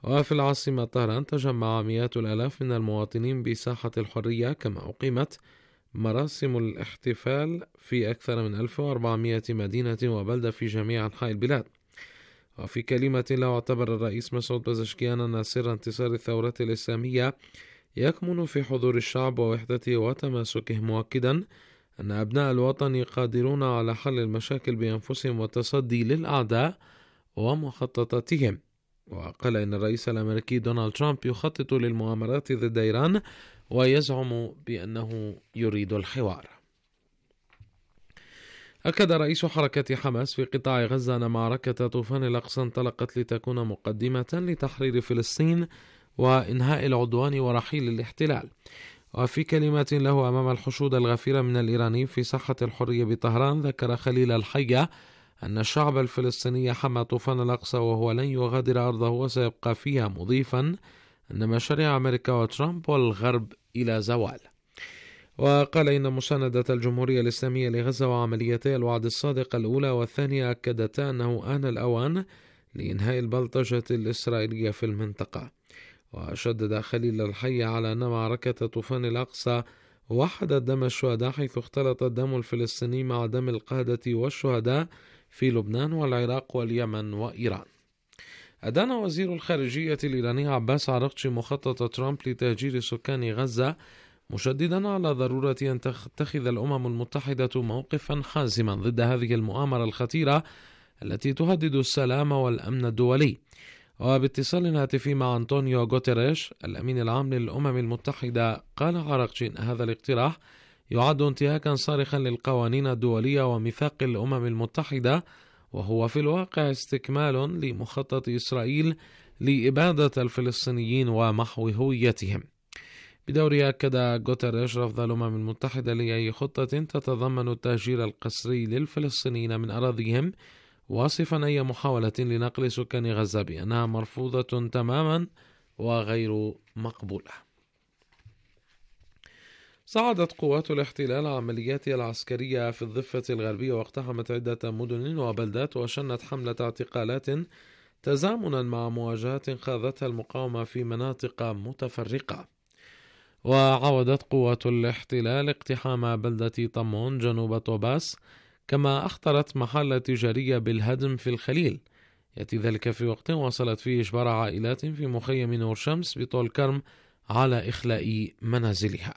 وفي العاصمة طهران تجمع مئات الآلاف من المواطنين بساحة الحرية، كما أقيمت مراسم الاحتفال في أكثر من 1400 مدينة وبلدة في جميع أنحاء البلاد. وفي كلمة له اعتبر الرئيس مسعود بزشكيان أن سر انتصار الثورة الإسلامية يكمن في حضور الشعب ووحدته وتماسكه، مؤكدا أن أبناء الوطن قادرون على حل المشاكل بأنفسهم والتصدي للأعداء ومخططاتهم. وقال إن الرئيس الأمريكي دونالد ترامب يخطط للمؤامرات ضد إيران ويزعم بأنه يريد الحوار. أكد رئيس حركة حماس في قطاع غزة أن معركة طوفان الأقصى انطلقت لتكون مقدمة لتحرير فلسطين وإنهاء العدوان ورحيل الاحتلال. وفي كلمة له أمام الحشود الغفيرة من الإيراني في ساحة الحرية بطهران، ذكر خليل الحية أن الشعب الفلسطيني حمى طوفان الأقصى وهو لن يغادر أرضه وسيبقى فيها، مضيفا أن مشاريع أمريكا وترامب والغرب إلى زوال. وقال إن مساندة الجمهورية الإسلامية لغزة وعمليتي الوعد الصادق الأولى والثانية أكدتا أنه آن الأوان لإنهاء البلطجة الإسرائيلية في المنطقة. وشدد خليل الحي على أن معركة طوفان الأقصى وحدت دم الشهداء، حيث اختلط الدم الفلسطيني مع دم القادة والشهداء في لبنان والعراق واليمن وإيران. أدان وزير الخارجية الإيراني عباس عراقچي مخطط ترامب لتهجير سكان غزة، مشددا على ضرورة أن تتخذ الأمم المتحدة موقفا حازما ضد هذه المؤامرة الخطيرة التي تهدد السلام والأمن الدولي. وباتصال هاتفي مع أنطونيو غوتيريش الأمين العام للأمم المتحدة، قال عراقچي أن هذا الاقتراح يعد انتهاكا صارخا للقوانين الدولية وميثاق الأمم المتحدة، وهو في الواقع استكمال لمخطط إسرائيل لإبادة الفلسطينيين ومحو هويتهم. بدوره أكد غوتيريش رفض الأمم المتحدة لأي خطة تتضمن التهجير القسري للفلسطينيين من أراضيهم، واصفا أي محاولة لنقل سكان غزة بأنها مرفوضة تماما وغير مقبولة. صعدت قوات الاحتلال عملياتها العسكرية في الضفة الغربية واقتحمت عدة مدن وبلدات وشنت حملة اعتقالات تزامنا مع مواجهات خاضتها المقاومة في مناطق متفرقة. وعودت قوات الاحتلال اقتحام بلدة طمون جنوب طوباس، كما أخطرت محل تجارية بالهدم في الخليل، يأتي ذلك في وقت وصلت فيه إجبار عائلات في مخيم نور شمس بطول كرم على إخلاء منازلها.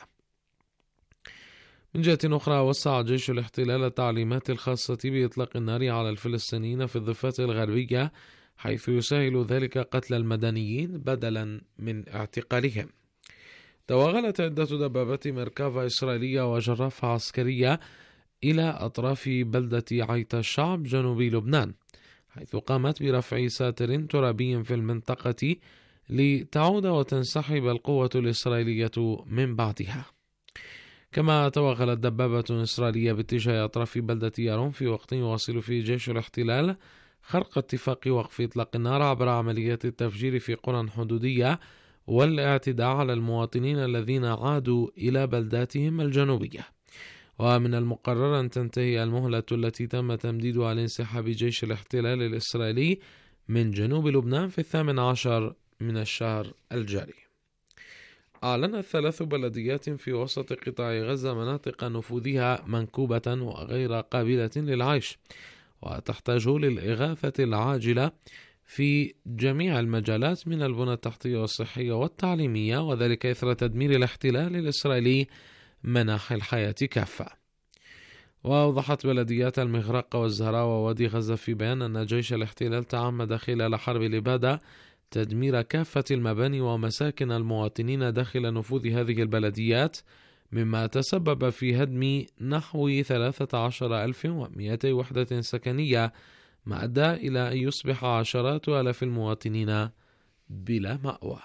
من جهة أخرى، وسع جيش الاحتلال التعليمات الخاصة بإطلاق النار على الفلسطينيين في الضفة الغربية، حيث يسهل ذلك قتل المدنيين بدلا من اعتقالهم. توغلت عدة دبابات ميركافا إسرائيلية وجرافة عسكرية إلى أطراف بلدة عيت الشعب جنوب لبنان، حيث قامت برفع ساتر ترابي في المنطقة لتعود وتنسحب القوة الإسرائيلية من بعدها. كما توغلت دبابة إسرائيلية باتجاه أطراف بلدة يارون في وقت يواصل فيه جيش الاحتلال خرق اتفاق وقف إطلاق النار عبر عمليات التفجير في قرى حدودية والاعتداء على المواطنين الذين عادوا إلى بلداتهم الجنوبية. ومن المقرر أن تنتهي المهلة التي تم تمديدها لانسحاب جيش الاحتلال الإسرائيلي من جنوب لبنان في 18 من الشهر الجاري. أعلنت 3 بلديات في وسط قطاع غزة مناطق نفوذها منكوبة وغير قابلة للعيش، وتحتاج للإغاثة العاجلة في جميع المجالات من البنى التحتية والصحية والتعليمية، وذلك إثر تدمير الاحتلال الإسرائيلي مناحي الحياة كافة. وأوضحت بلديات المغرقة والزهراء ووادي غزة في بيان أن جيش الاحتلال تعمد خلال حرب الإبادة تدمير كافة المباني ومساكن المواطنين داخل نفوذ هذه البلديات، مما تسبب في هدم نحو 13,200 وحدة سكنية، ما أدى إلى أن يصبح عشرات آلاف المواطنين بلا مأوى.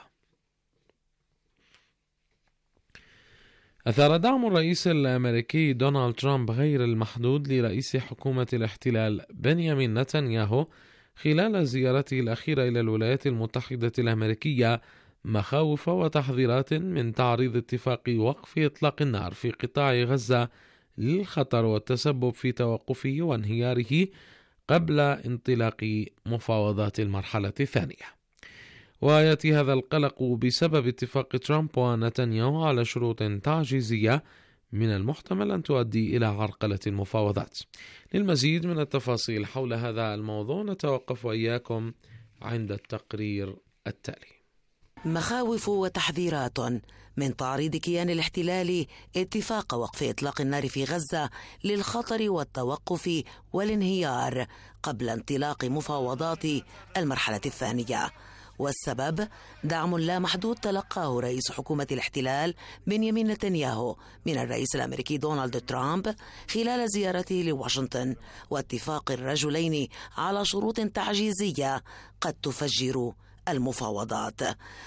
أثار دعم الرئيس الأمريكي دونالد ترامب غير المحدود لرئيس حكومة الاحتلال بنيامين نتنياهو خلال زيارته الأخيرة إلى الولايات المتحدة الأمريكية مخاوف وتحذيرات من تعريض اتفاق وقف إطلاق النار في قطاع غزة للخطر والتسبب في توقفه وانهياره قبل انطلاق مفاوضات المرحلة الثانية. ويأتي هذا القلق بسبب اتفاق ترامب ونتنياهو على شروط تعجيزية من المحتمل أن تؤدي إلى عرقلة المفاوضات. للمزيد من التفاصيل حول هذا الموضوع نتوقف وإياكم عند التقرير التالي. مخاوف وتحذيرات من تعريض كيان الاحتلال اتفاق وقف إطلاق النار في غزة للخطر والتوقف والانهيار قبل انطلاق مفاوضات المرحلة الثانية. والسبب دعم لا محدود تلقاه رئيس حكومة الاحتلال بنيامين نتنياهو من الرئيس الأمريكي دونالد ترامب خلال زيارته لواشنطن، واتفاق الرجلين على شروط تعجيزية قد تفجر المفاوضات.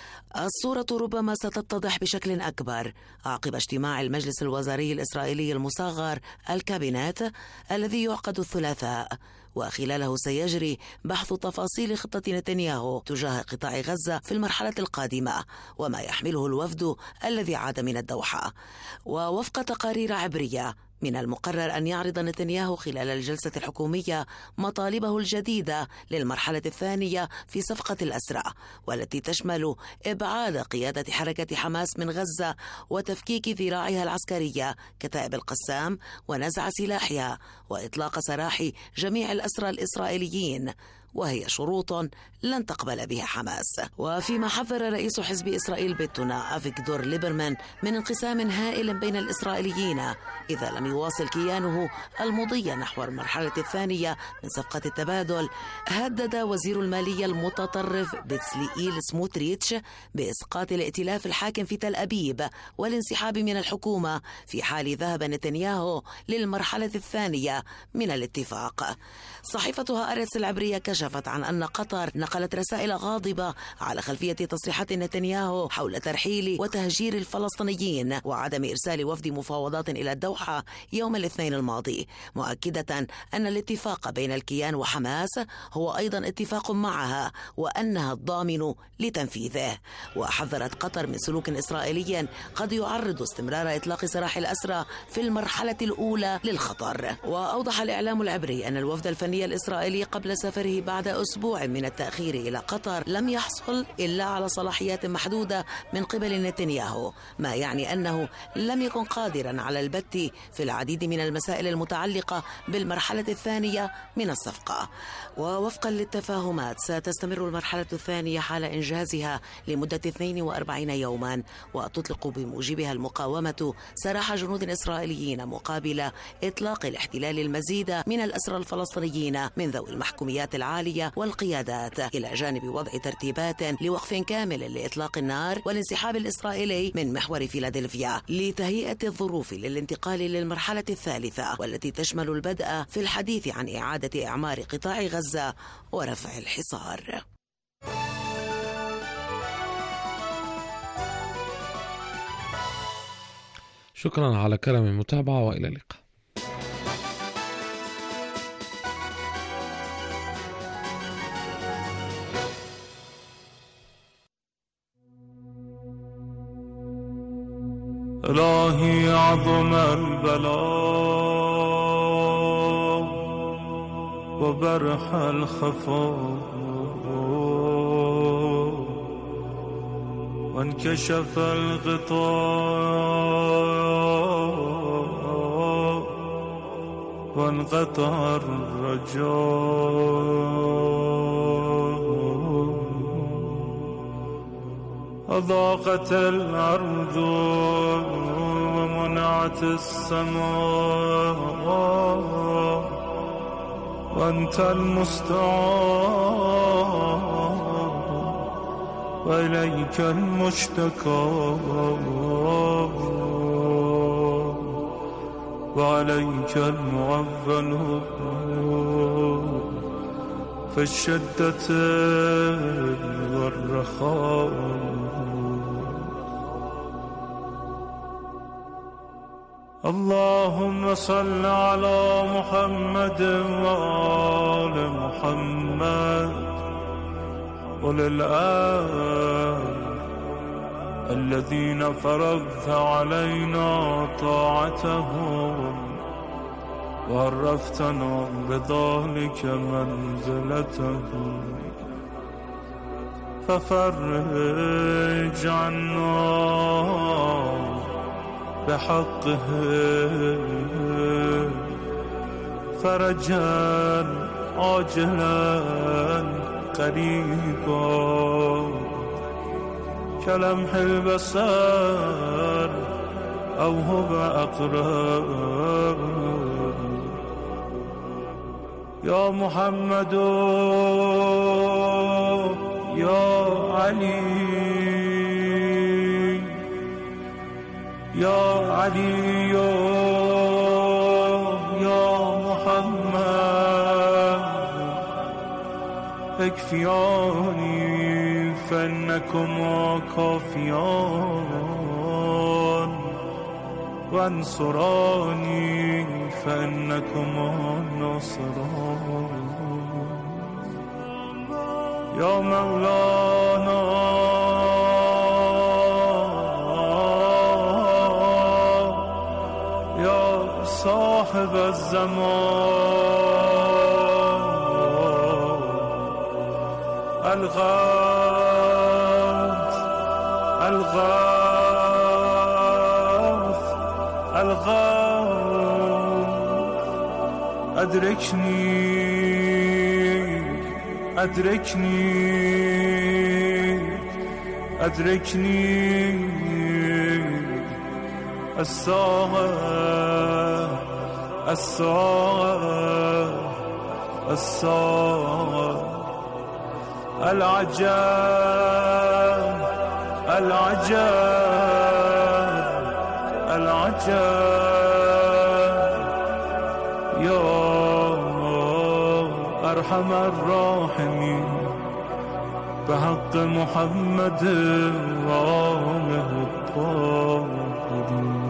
الصورة ربما ستتضح بشكل أكبر عقب اجتماع المجلس الوزاري الإسرائيلي المصغر الكابينت الذي يعقد الثلاثاء، وخلاله سيجري بحث تفاصيل خطة نتنياهو تجاه قطاع غزة في المرحلة القادمة وما يحمله الوفد الذي عاد من الدوحة. ووفق تقارير عبرية من المقرر أن يعرض نتنياهو خلال الجلسة الحكومية مطالبه الجديدة للمرحلة الثانية في صفقة الأسرى، والتي تشمل إبعاد قيادة حركة حماس من غزة وتفكيك ذراعها العسكرية كتائب القسام ونزع سلاحها وإطلاق سراح جميع الأسرى الإسرائيليين، وهي شروط لن تقبل بها حماس. وفيما حذر رئيس حزب إسرائيل بيتونا أفيغدور ليبرمان من انقسام هائل بين الإسرائيليين إذا لم يواصل كيانه المضي نحو المرحلة الثانية من صفقة التبادل، هدد وزير المالية المتطرف بتسليئيل سموتريتش بإسقاط الائتلاف الحاكم في تل أبيب والانسحاب من الحكومة في حال ذهب نتنياهو للمرحلة الثانية من الاتفاق. صحيفة هآرتس العبرية كشفت عن أن قطر نقلت رسائل غاضبة على خلفية تصريحات نتنياهو حول ترحيل وتهجير الفلسطينيين وعدم إرسال وفد مفاوضات إلى الدوحة يوم الاثنين الماضي، مؤكدة أن الاتفاق بين الكيان وحماس هو أيضا اتفاق معها وأنها الضامن لتنفيذه. وحذرت قطر من سلوك إسرائيلي قد يعرض استمرار إطلاق سراح الأسرى في المرحلة الأولى للخطر. وأوضح الإعلام العبري أن الوفد الفني الإسرائيلي قبل سفره بعد أسبوع من التأخير إلى قطر لم يحصل إلا على صلاحيات محدودة من قبل نتنياهو، ما يعني أنه لم يكن قادرا على البت في العديد من المسائل المتعلقة بالمرحلة الثانية من الصفقة. ووفقا للتفاهمات ستستمر المرحلة الثانية حال إنجازها لمدة 42 يوما، وتطلق بموجبها المقاومة سراح جنود إسرائيليين مقابل إطلاق الاحتلال المزيد من الأسرى الفلسطينيين من ذوي المحكوميات العالية والقيادات، إلى جانب وضع ترتيبات لوقف كامل لإطلاق النار والانسحاب الإسرائيلي من محور فيلادلفيا لتهيئة الظروف للانتقال للمرحلة الثالثة، والتي تشمل البدء في الحديث عن إعادة إعمار قطاع غزة ورفع الحصار. شكرا على كرم المتابعة وإلى اللقاء. إلهي عظم البلاء وبرح الخفاء وانكشف الغطاء وانقطع الرجاء، أضاقت الأرض ومنعت السماء وأنت المستعان وإليك المشتكى وعليك المعول في الشدة والرخاء. اللهم صل على محمد وآل محمد وللآل الذين فرضت علينا طاعتهم وعرفتنا بذلك منزلتهم ففرج عنا بحقه فرجا عاجلا قريبا كلمح البصر أو هو أقرب يا محمد يا علي يا علي يا محمد اكفياني فإنكما كافيان وانصراني فإنكما ناصران يا مولانا يا صاحب الزمان الغوث الغوث الغوث أدركني أدركني أدركني الساعة الساعة الساعة العجاب العجاب العجاب يا أرحم الراحمين بحق محمد وآله الطاهرين.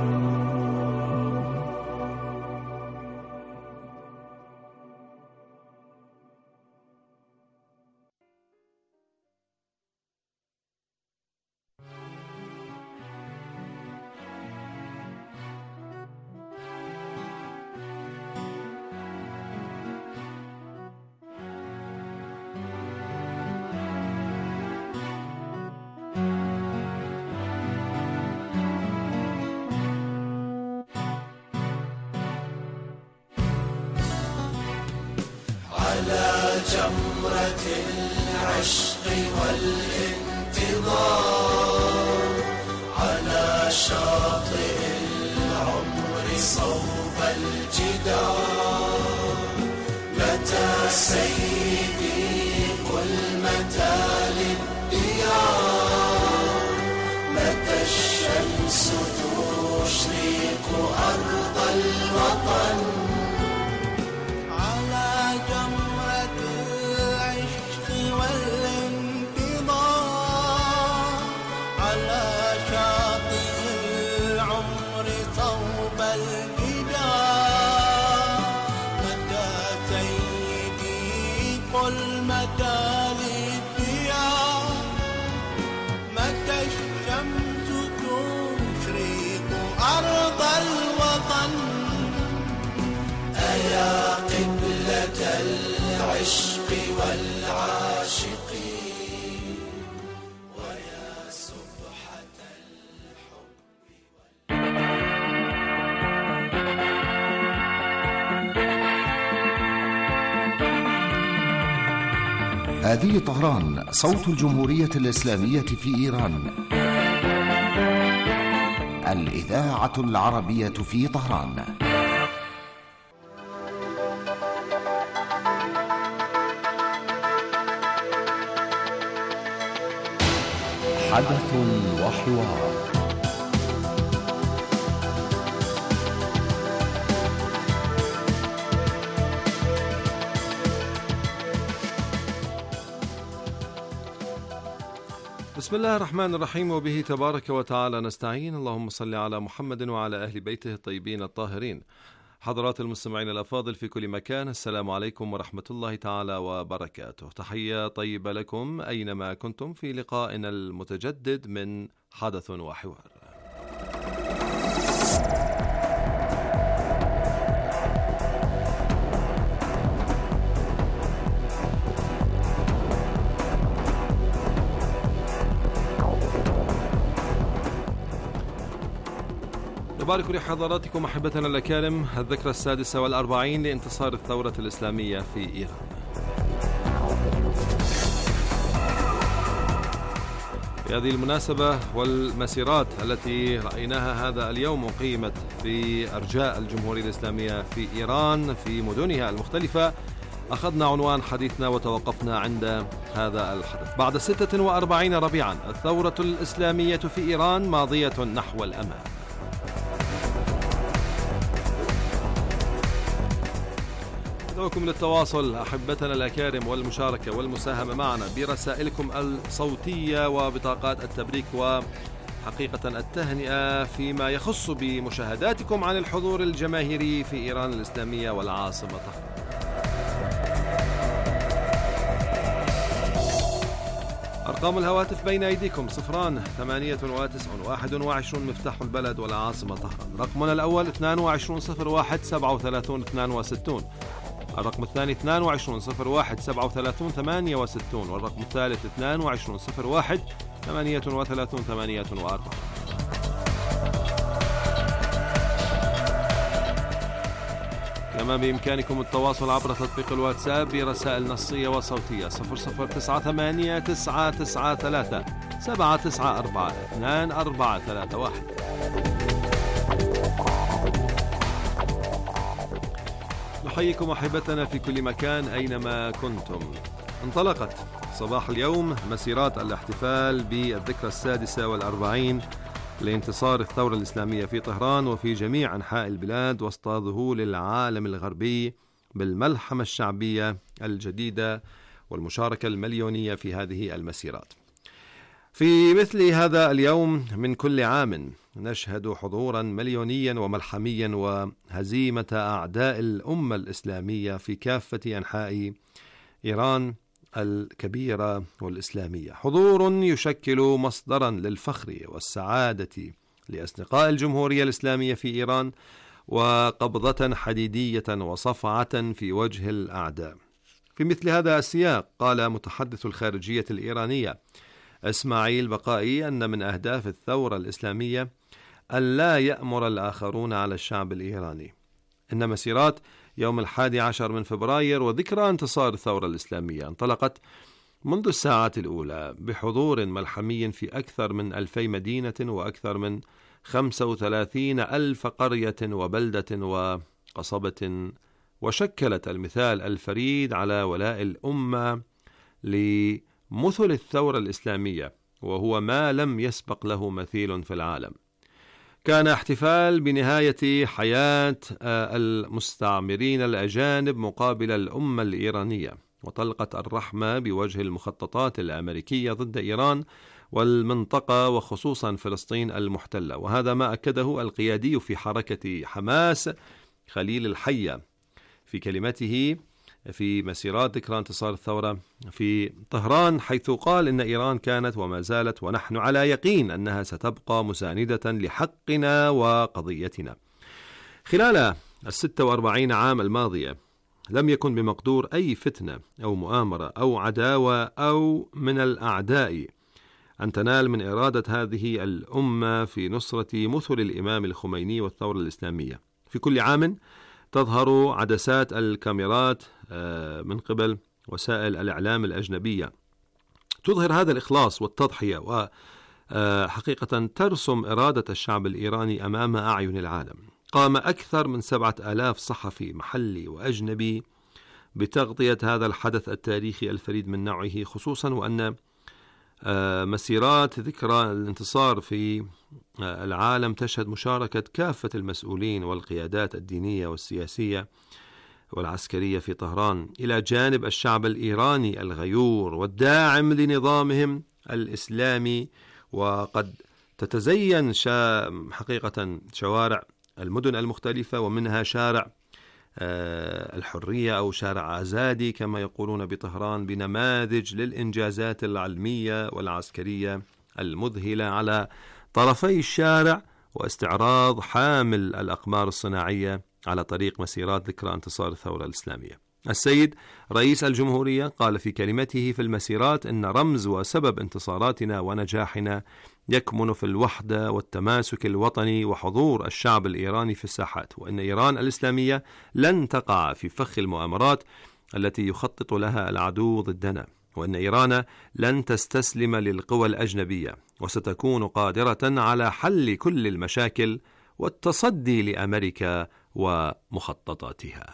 على جمرة العشق والانتظار على شاطئ العمر صوب الجدار متى سيدي قل متى للديار متى الشمس تشرق أرض الوطن العشق والعاشقين ويا سبحة الحب هذه طهران صوت الجمهورية الإسلامية في إيران الإذاعة العربية في طهران. حدث وحوار. بسم الله الرحمن الرحيم، وبه تبارك وتعالى نستعين. اللهم صل على محمد وعلى أهل بيته الطيبين الطاهرين. حضرات المستمعين الأفاضل في كل مكان، السلام عليكم ورحمة الله تعالى وبركاته. تحية طيبة لكم أينما كنتم في لقائنا المتجدد من حدث وحوار. نبارك لحضراتكم أحبتنا الأكارم الذكرى 46 لانتصار الثورة الإسلامية في إيران. في هذه المناسبة والمسيرات التي رأيناها هذا اليوم أقيمت في أرجاء الجمهورية الإسلامية في إيران في مدنها المختلفة، أخذنا عنوان حديثنا وتوقفنا عند هذا الحدث. بعد 46 ربيعا الثورة الإسلامية في إيران ماضية نحو الأمام. ندعوكم للتواصل أحبتنا الأكارم والمشاركة والمساهمة معنا برسائلكم الصوتية وبطاقات التبريك وحقيقة التهنئة فيما يخص بمشاهداتكم عن الحضور الجماهيري في إيران الإسلامية والعاصمة طهران. أرقام الهواتف بين أيديكم 0-891-21 مفتاح البلد والعاصمة طهران. رقمنا الأول 2201-37-32-62، الرقم الثاني 2201-37-38، والرقم الثالث 2201-38-84. كما بإمكانكم التواصل عبر تطبيق الواتساب برسائل نصية وصوتية 00-993-794-2431. نحييكم أحبتنا في كل مكان أينما كنتم. انطلقت صباح اليوم مسيرات الاحتفال بالذكرى 46 لانتصار الثورة الإسلامية في طهران وفي جميع أنحاء البلاد وسط ذهول العالم الغربي بالملحمة الشعبية الجديدة والمشاركة المليونية في هذه المسيرات. في مثل هذا اليوم من كل عام نشهد حضورا مليونيا وملحميا وهزيمة أعداء الأمة الإسلامية في كافة أنحاء إيران الكبيرة والإسلامية، حضور يشكل مصدرا للفخر والسعادة لأصدقاء الجمهورية الإسلامية في إيران وقبضة حديدية وصفعة في وجه الأعداء. في مثل هذا السياق قال متحدث الخارجية الإيرانية إسماعيل بقائي أن من أهداف الثورة الإسلامية أن لا يأمر الآخرون على الشعب الإيراني. إن مسيرات يوم 11 من فبراير وذكرى انتصار الثورة الإسلامية انطلقت منذ الساعات الأولى بحضور ملحمي في أكثر من 2000 مدينة وأكثر من 35,000 قرية وبلدة وقصبة، وشكلت المثال الفريد على ولاء الأمة لمثل الثورة الإسلامية، وهو ما لم يسبق له مثيل في العالم. كان احتفال بنهاية حياة المستعمرين الأجانب مقابل الأمة الإيرانية وطلقة الرحمة بوجه المخططات الأمريكية ضد إيران والمنطقة وخصوصا فلسطين المحتلة، وهذا ما أكده القيادي في حركة حماس خليل الحية في كلمته في مسيرات ذكرى انتصار الثورة في طهران، حيث قال إن إيران كانت وما زالت ونحن على يقين أنها ستبقى مساندة لحقنا وقضيتنا. خلال 46 عام الماضية لم يكن بمقدور أي فتنة أو مؤامرة أو عداوة أو من الأعداء أن تنال من إرادة هذه الأمة في نصرة مثل الإمام الخميني والثورة الإسلامية. في كل عام تظهر عدسات الكاميرات من قبل وسائل الإعلام الأجنبية تظهر هذا الإخلاص والتضحية، وحقيقة ترسم إرادة الشعب الإيراني أمام أعين العالم. قام أكثر من 7,000 صحفي محلي وأجنبي بتغطية هذا الحدث التاريخي الفريد من نوعه، خصوصا وأن مسيرات ذكرى الانتصار في العالم تشهد مشاركة كافة المسؤولين والقيادات الدينية والسياسية والعسكرية في طهران، إلى جانب الشعب الإيراني الغيور والداعم لنظامهم الإسلامي. وقد تتزين حقيقة شوارع المدن المختلفة ومنها شارع الحرية أو شارع آزادي كما يقولون بطهران بنماذج للإنجازات العلمية والعسكرية المذهلة على طرفي الشارع واستعراض حامل الأقمار الصناعية على طريق مسيرات ذكرى انتصار الثورة الإسلامية. السيد رئيس الجمهورية قال في كلمته في المسيرات إن رمز وسبب انتصاراتنا ونجاحنا يكمن في الوحدة والتماسك الوطني وحضور الشعب الإيراني في الساحات، وإن إيران الإسلامية لن تقع في فخ المؤامرات التي يخطط لها العدو ضدنا، وأن إيران لن تستسلم للقوى الأجنبية وستكون قادرة على حل كل المشاكل والتصدي لأمريكا ومخططاتها.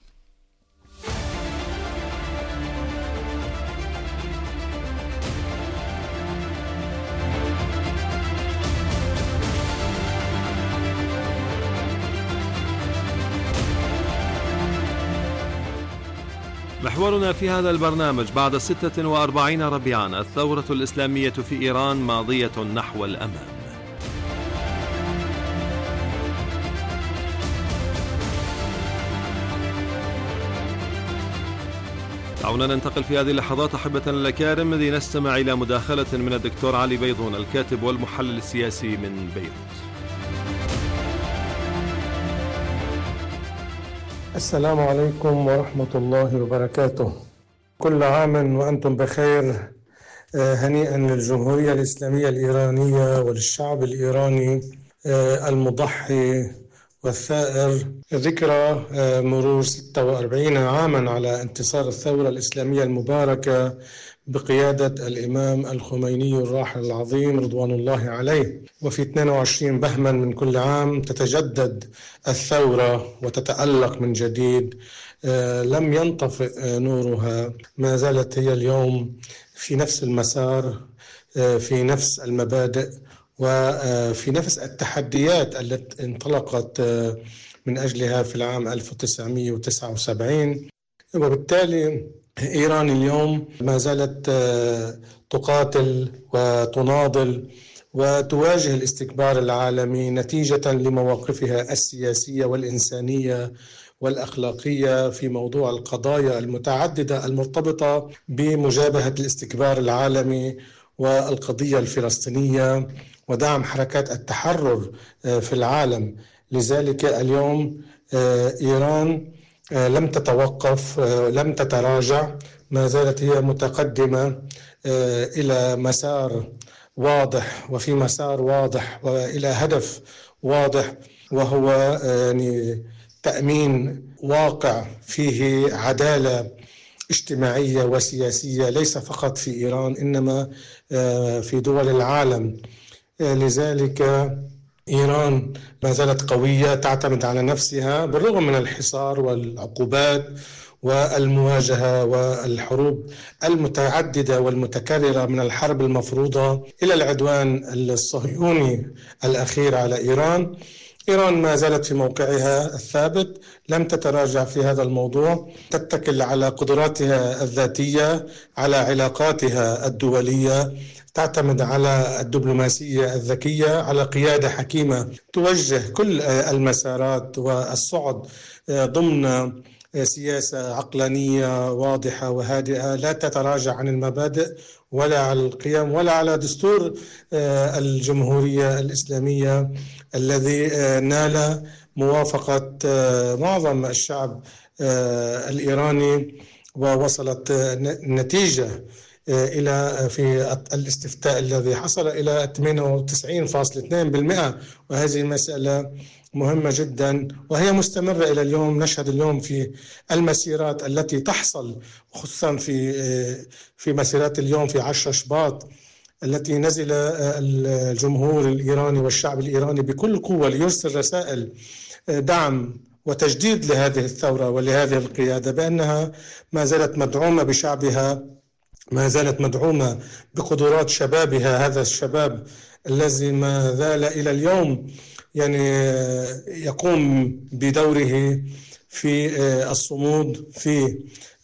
محورنا في هذا البرنامج: بعد 46 ربيعا الثورة الإسلامية في إيران ماضية نحو الأمام. دعونا ننتقل في هذه اللحظات أحبة الأكارم لنستمع إلى مداخلة من الدكتور علي بيضون الكاتب والمحلل السياسي من بيروت. السلام عليكم ورحمة الله وبركاته. كل عام وأنتم بخير. هنيئا للجمهورية الإسلامية الإيرانية وللشعب الإيراني المضحي والثائر. ذكرى مرور 46 عاما على انتصار الثورة الإسلامية المباركة بقيادة الإمام الخميني الراحل العظيم رضوان الله عليه. وفي 22 بهمن من كل عام تتجدد الثورة وتتألق من جديد. لم ينطفئ نورها، ما زالت هي اليوم في نفس المسار، في نفس المبادئ، وفي نفس التحديات التي انطلقت من أجلها في العام 1979. وبالتالي إيران اليوم ما زالت تقاتل وتناضل وتواجه الاستكبار العالمي نتيجة لمواقفها السياسية والإنسانية والأخلاقية في موضوع القضايا المتعددة المرتبطة بمجابهة الاستكبار العالمي والقضية الفلسطينية ودعم حركات التحرر في العالم. لذلك اليوم إيران لم تتوقف، لم تتراجع، ما زالت هي متقدمة إلى مسار واضح وفي مسار واضح وإلى هدف واضح، وهو يعني تأمين واقع فيه عدالة اجتماعية وسياسية ليس فقط في إيران إنما في دول العالم. لذلك إيران ما زالت قوية، تعتمد على نفسها بالرغم من الحصار والعقوبات والمواجهة والحروب المتعددة والمتكررة، من الحرب المفروضة إلى العدوان الصهيوني الأخير على إيران. إيران ما زالت في موقعها الثابت، لم تتراجع في هذا الموضوع، تتكل على قدراتها الذاتية، على علاقاتها الدولية، تعتمد على الدبلوماسية الذكية، على قيادة حكيمة توجه كل المسارات والصعد ضمن سياسة عقلانية واضحة وهادئة، لا تتراجع عن المبادئ ولا على القيم ولا على دستور الجمهورية الإسلامية الذي نال موافقة معظم الشعب الإيراني، ووصلت النتيجة إلى في الاستفتاء الذي حصل إلى 98.2%. وهذه المسألة مهمة جدا وهي مستمرة إلى اليوم. نشهد اليوم في المسيرات التي تحصل، خصوصا في مسيرات اليوم في 10 شباط التي نزل الجمهور الإيراني والشعب الإيراني بكل قوة ليرسل رسائل دعم وتجديد لهذه الثورة ولهذه القيادة، بأنها ما زالت مدعومة بشعبها، ما زالت مدعومة بقدرات شبابها، هذا الشباب الذي ما زال إلى اليوم يعني يقوم بدوره في الصمود، في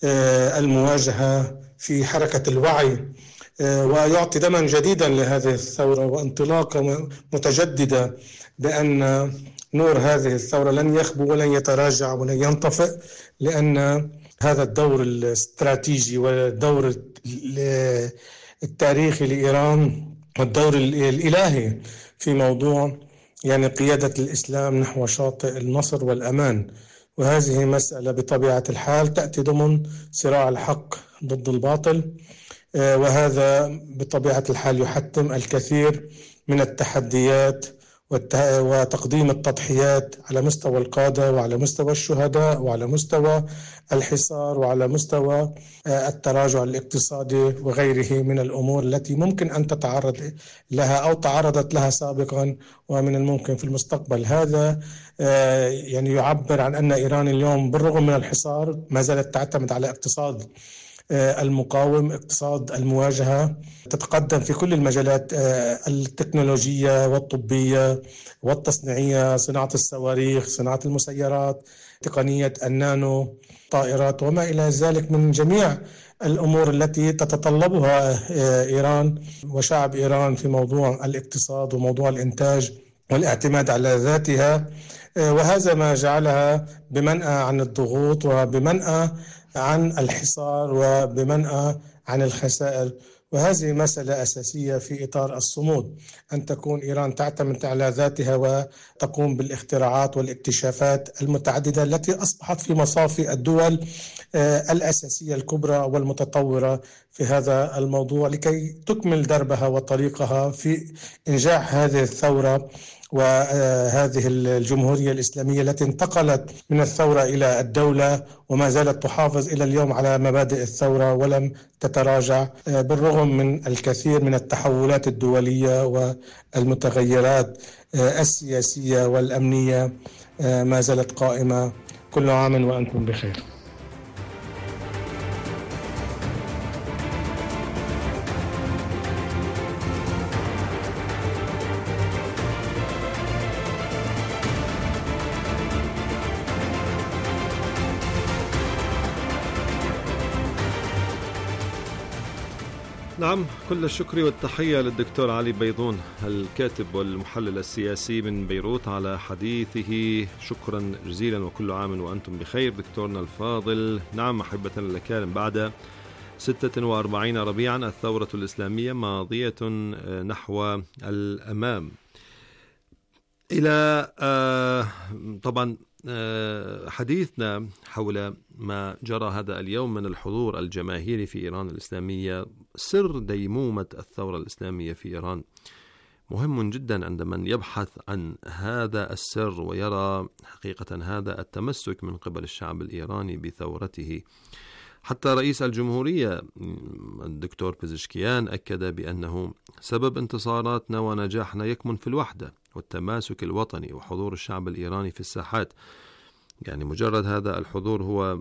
المواجهة، في حركة الوعي، ويعطي دما جديدا لهذه الثورة وانطلاقة متجددة، بأن نور هذه الثورة لن يخبو ولن يتراجع ولن ينطفئ، لأن هذا الدور الاستراتيجي والدور التاريخي لإيران والدور الإلهي في موضوع يعني قيادة الإسلام نحو شاطئ النصر والأمان. وهذه مسألة بطبيعة الحال تأتي ضمن صراع الحق ضد الباطل، وهذا بطبيعة الحال يحتم الكثير من التحديات وتقديم التضحيات على مستوى القادة وعلى مستوى الشهداء وعلى مستوى الحصار وعلى مستوى التراجع الاقتصادي وغيره من الأمور التي ممكن أن تتعرض لها أو تعرضت لها سابقا ومن الممكن في المستقبل. هذا يعني يعبر عن أن إيران اليوم بالرغم من الحصار ما زالت تعتمد على اقتصاد المقاوم، اقتصاد المواجهة، تتقدم في كل المجالات التكنولوجية والطبية والتصنيعية، صناعة الصواريخ، صناعة المسيرات، تقنية النانو، طائرات وما إلى ذلك من جميع الأمور التي تتطلبها إيران وشعب إيران في موضوع الاقتصاد وموضوع الإنتاج والاعتماد على ذاتها. وهذا ما جعلها بمنأى عن الضغوط وبمنأى عن الحصار وبمنأى عن الخسائر. وهذه مسألة أساسية في إطار الصمود، أن تكون إيران تعتمد على ذاتها وتقوم بالاختراعات والاكتشافات المتعددة التي أصبحت في مصاف الدول الأساسية الكبرى والمتطورة في هذا الموضوع لكي تكمل دربها وطريقها في إنجاح هذه الثورة وهذه الجمهورية الإسلامية التي انتقلت من الثورة إلى الدولة وما زالت تحافظ إلى اليوم على مبادئ الثورة ولم تتراجع بالرغم من الكثير من التحولات الدولية والمتغيرات السياسية والأمنية ما زالت قائمة. كل عام وأنتم بخير. نعم، كل الشكر والتحية للدكتور علي بيضون الكاتب والمحلل السياسي من بيروت على حديثه. شكرا جزيلا وكل عام وأنتم بخير دكتورنا الفاضل. نعم أحبة الأكارم، بعد 46 ربيعا الثورة الإسلامية ماضية نحو الأمام إلى طبعا حديثنا حول ما جرى هذا اليوم من الحضور الجماهيري في إيران الإسلامية. سر ديمومة الثورة الإسلامية في إيران مهم جدا عند من يبحث عن هذا السر ويرى حقيقة هذا التمسك من قبل الشعب الإيراني بثورته. حتى رئيس الجمهورية الدكتور بيزشكيان أكد بأنه سبب انتصاراتنا ونجاحنا يكمن في الوحدة والتماسك الوطني وحضور الشعب الإيراني في الساحات. يعني مجرد هذا الحضور هو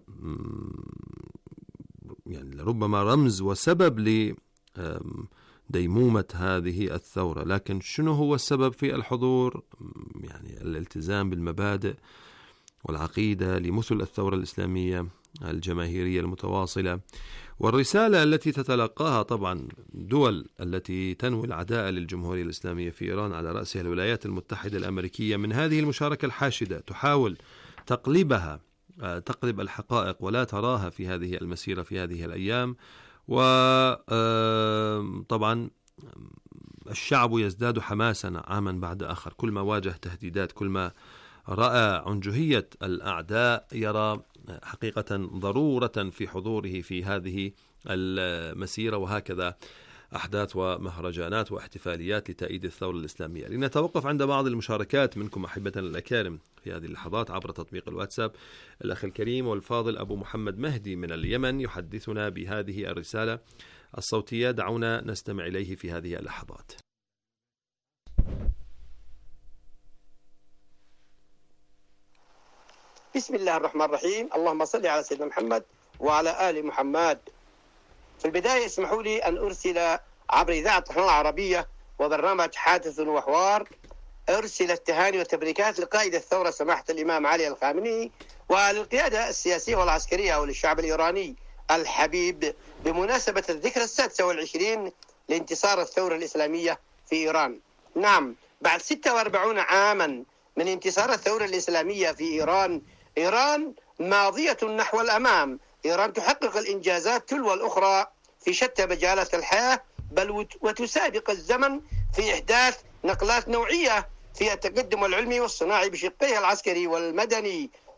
يعني ربما رمز وسبب لديمومة هذه الثورة. لكن شنو هو السبب في الحضور؟ يعني الالتزام بالمبادئ والعقيدة لمثل الثورة الإسلامية الجماهيرية المتواصلة، والرسالة التي تتلقاها طبعا دول التي تنوي العداء للجمهورية الإسلامية في إيران على رأسها الولايات المتحدة الأمريكية من هذه المشاركة الحاشدة، تحاول تقلب الحقائق ولا تراها في هذه المسيرة في هذه الأيام. وطبعا الشعب يزداد حماسا عاما بعد آخر، كل ما واجه تهديدات، كل ما رأى عنجهية الأعداء يرى حقيقة ضرورة في حضوره في هذه المسيرة. وهكذا أحداث ومهرجانات واحتفاليات لتأييد الثورة الإسلامية. لنتوقف عند بعض المشاركات منكم أحبتنا الأكارم في هذه اللحظات عبر تطبيق الواتساب. الأخ الكريم والفاضل أبو محمد مهدي من اليمن يحدثنا بهذه الرسالة الصوتية، دعونا نستمع إليه في هذه اللحظات. بسم الله الرحمن الرحيم. اللهم صل على سيدنا محمد وعلى آل محمد. في البداية اسمحوا لي أن أرسل عبر إذاعة طهران العربية وبرنامج حادث وحوار أرسل التهاني والتبريكات لقائد الثورة سماحة الإمام علي الخامنئي وللقيادة السياسية والعسكرية وللشعب الإيراني الحبيب بمناسبة الذكرى 26 لانتصار الثورة الإسلامية في إيران. نعم، بعد 46 عاما من انتصار الثورة الإسلامية في إيران ماضية نحو الأمام. إيران تحقق الإنجازات تلو الأخرى في شتى مجالات الحياة، بل وتسابق الزمن في إحداث نقلات نوعية في التقدم العلمي والصناعي بشقيه العسكري والمدني.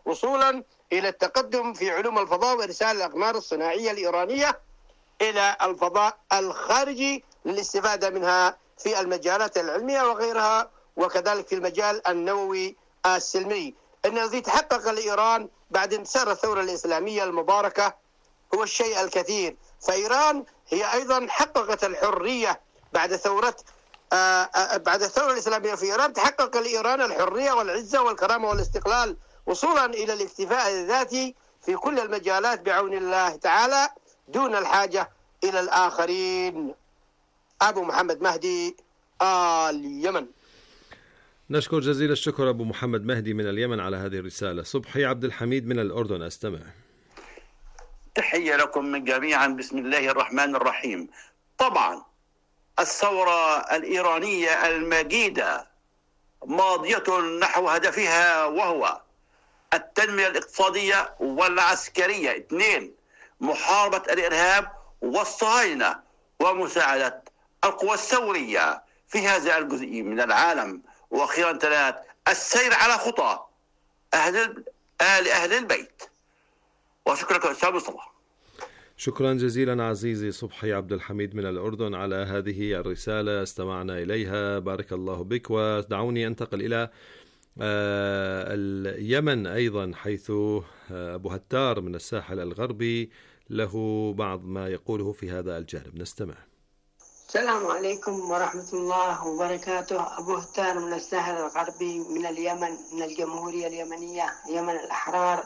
وصولا إلى التقدم في علوم الفضاء وإرسال الأقمار الصناعية الإيرانية إلى الفضاء الخارجي للاستفادة منها في المجالات العلمية وغيرها، وكذلك في المجال النووي السلمي. إن الذي تحقق لإيران بعد انتصار الثورة الإسلامية المباركة هو الشيء الكثير. فإيران هي أيضا حققت الحرية بعد الثورة الإسلامية في إيران. تحقق لإيران الحرية والعزة والكرامة والاستقلال وصولا إلى الاكتفاء الذاتي في كل المجالات بعون الله تعالى دون الحاجة إلى الآخرين. أبو محمد مهدي، اليمن. نشكر جزيل الشكر أبو محمد مهدي من اليمن على هذه الرسالة. صبحي عبد الحميد من الأردن، أستمع. تحية لكم جميعا. بسم الله الرحمن الرحيم. طبعا الثورة الإيرانية المجيدة ماضية نحو هدفها، وهو التنمية الاقتصادية والعسكرية. 2. محاربة الإرهاب والصهاينة ومساعدة القوى الثورية في هذا الجزء من العالم. وأخيرا 3. السير على خطى أهل البيت. وشكرا أستاذ مصطفى. شكرا جزيلا عزيزي صبحي عبد الحميد من الأردن على هذه الرسالة، استمعنا إليها، بارك الله بك. ودعوني أنتقل إلى اليمن أيضا، حيث أبو هتار من الساحل الغربي له بعض ما يقوله في هذا الجانب، نستمع. السلام عليكم ورحمة الله وبركاته. أبو هتار من الساحل الغربي من اليمن، من الجمهورية اليمنية، يمن الأحرار.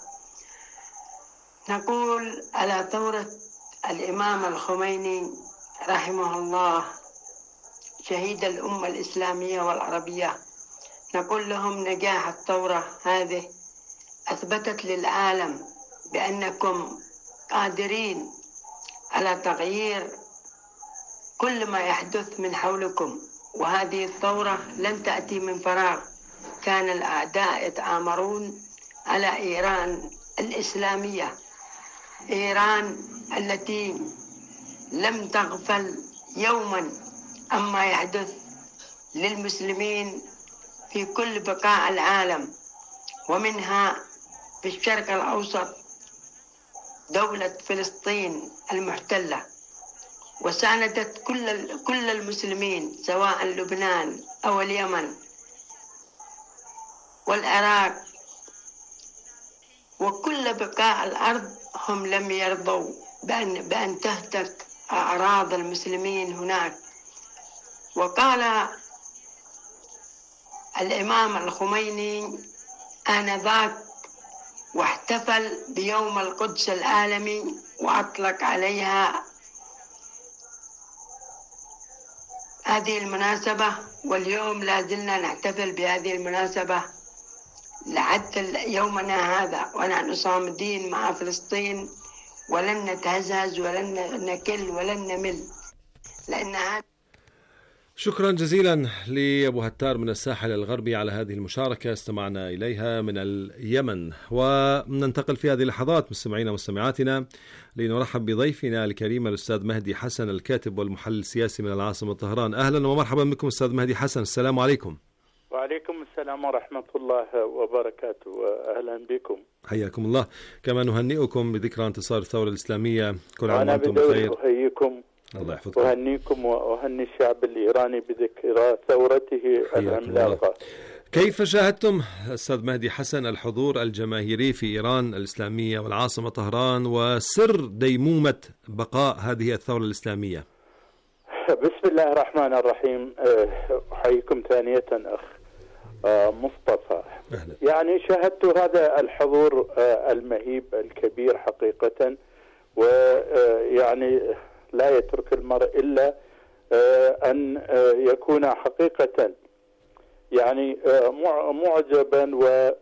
نقول على ثورة الإمام الخميني رحمه الله شهيد الأمة الإسلامية والعربية، نقول لهم نجاح الثورة هذه أثبتت للعالم بأنكم قادرين على تغيير كل ما يحدث من حولكم. وهذه الثورة لن تأتي من فراغ. كان الأعداء يتآمرون على إيران الإسلامية، إيران التي لم تغفل يوما عما يحدث للمسلمين في كل بقاع العالم، ومنها في الشرق الأوسط دولة فلسطين المحتلة، وساندت كل المسلمين سواء لبنان أو اليمن والعراق وكل بقاع الأرض. هم لم يرضوا بأن تهتك أعراض المسلمين هناك. وقال الإمام الخميني آنذاك واحتفل بيوم القدس العالمي وأطلق عليها هذه المناسبة، واليوم لا زلنا نحتفل بهذه المناسبة لحتى يومنا هذا، ونحن صامدين مع فلسطين ولن نتهزز ولن نكل ولن نمل، لأن هذا. شكرا جزيلا لأبو هتار من الساحل الغربي على هذه المشاركة استمعنا إليها من اليمن. وننتقل في هذه اللحظات مستمعينا ومستمعاتنا لنرحب بضيفنا الكريم الأستاذ مهدي حسن، الكاتب والمحلل السياسي من العاصمة طهران. أهلا ومرحبا بكم أستاذ مهدي حسن، السلام عليكم. وعليكم السلام ورحمة الله وبركاته، وأهلا بكم. حياكم الله. كما نهنئكم بذكرى انتصار الثورة الإسلامية، كل عام وأنتم بخير. أحييكم، الله يحفظكم. أهنيكم وأهني الشعب الإيراني بذكرى ثورته العملاقة. كيف شاهدتم أستاذ مهدي حسن الحضور الجماهيري في إيران الإسلامية والعاصمة طهران وسر ديمومة بقاء هذه الثورة الإسلامية؟ بسم الله الرحمن الرحيم. أحييكم ثانية أخ مصطفى. أهلا. يعني شاهدت هذا الحضور المهيب الكبير حقيقة، ويعني لا يترك المرء إلا أن يكون حقيقة يعني معجبا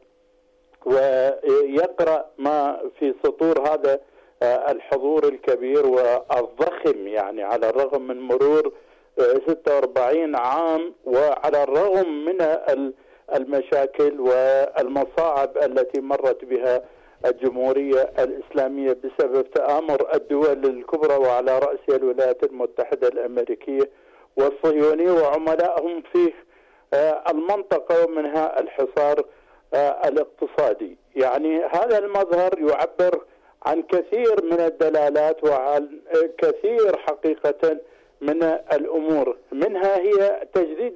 ويقرأ ما في سطور هذا الحضور الكبير والضخم، يعني على الرغم من مرور 46 عام وعلى الرغم من المشاكل والمصاعب التي مرت بها الجمهورية الإسلامية بسبب تآمر الدول الكبرى وعلى رأسها الولايات المتحدة الأمريكية والصهيونية وعملائهم في المنطقة، ومنها الحصار الاقتصادي. يعني هذا المظهر يعبر عن كثير من الدلالات وعن كثير حقيقة من الأمور، منها هي تجديد